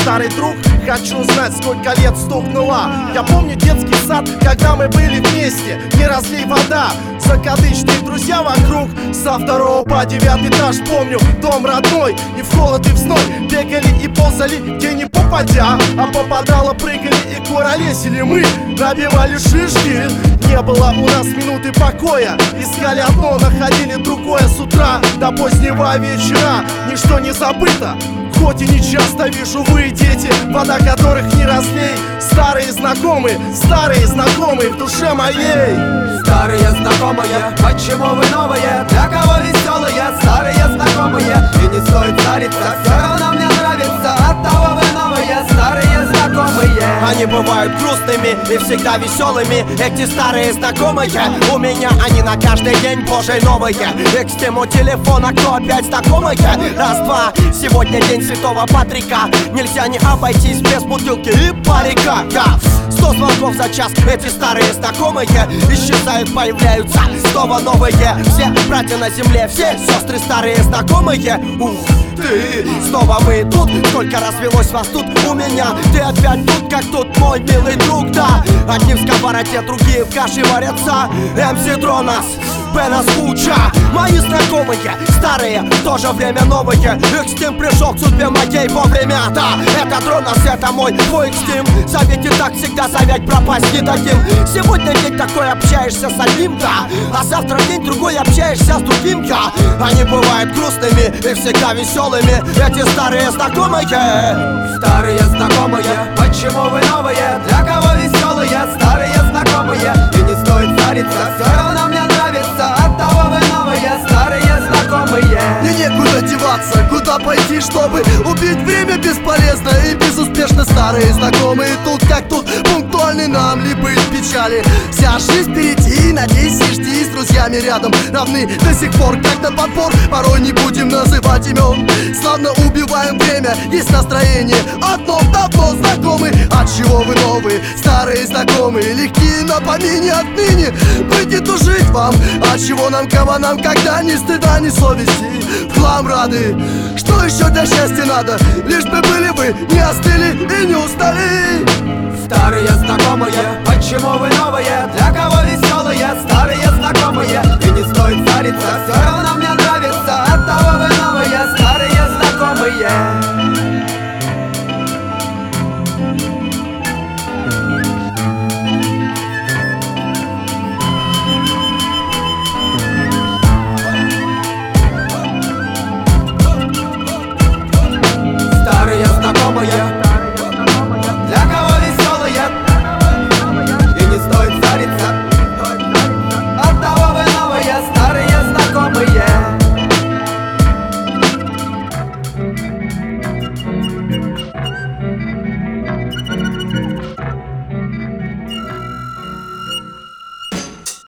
старый друг, хочу узнать, сколько лет стукнуло. Я помню детский сад, когда мы были вместе. Не разлей вода, закадычные друзья вокруг. Со 2 по 9 этаж помню дом родной. И в холод, и в зной бегали и ползали, где не попадя. А попадало, прыгали и куролесили мы, набивали шишки. Не было у нас минуты покоя. Искали одно, находили другое. С утра до позднего вечера ничто не забыто. Хоть и не часто вижу вы, дети, вода которых не разлей. Старые знакомые в душе моей. Старые знакомые, почему вы новые? Для кого веселые, старые знакомые? И не стоит стариться, все равно мне нравится. Оттого вы новые, старые знакомые. Они бывают грустными и всегда веселыми. Эти старые знакомые, у меня они на каждый день, боже, новые. И к стему телефона, кто опять знакомые? Раз, два, сегодня день Святого Патрика. Нельзя не обойтись без бутылки и парика. 100 звонков за час, эти старые знакомые исчезают, появляются снова новые. Все братья на земле, все сестры старые знакомые. Ух ты, снова мы тут, сколько развелось вас тут у меня. Ты опять тут, как тут мой милый друг, да. Одни в сковороде, другие в каше варятся. МС Дронас, Бенас Куча. Мои знакомые, старые, в то же время новые. Экстим пришел к судьбе моей вовремя, да. Это Дронас, это мой твой экстим. Совете так всегда совет пропасть не дадим. Сегодня день такой, общаешься с одним, да. А завтра день другой, общаешься с другим, да. Они бывают грустными и всегда веселыми. Эти старые знакомые. Старые знакомые, почему вы новые? Для кого веселые, старые знакомые? И не стоит стариться, все равно мне нравится. Оттого вы новые, старые знакомые. Мне некуда деваться, куда пойти, чтобы убить время бесполезно и безуспешно. Старые знакомые тут как тут, пунктуальны нам ли быть в печали. Вся жизнь впереди, надеюсь, и жди, с друзьями рядом равны до сих пор, как на подбор. Порой не будем называть имен, славно убиваем время, есть настроение. Одно давно знакомы, от чего вы новые? Старые знакомые, легкие на помине отныне. Быть и тужить вам, от чего нам, кого нам, когда ни стыда, ни совести. В хлам рады, что еще для счастья надо? Лишь бы были вы, не остыли и не устали. Старые знакомые, почему вы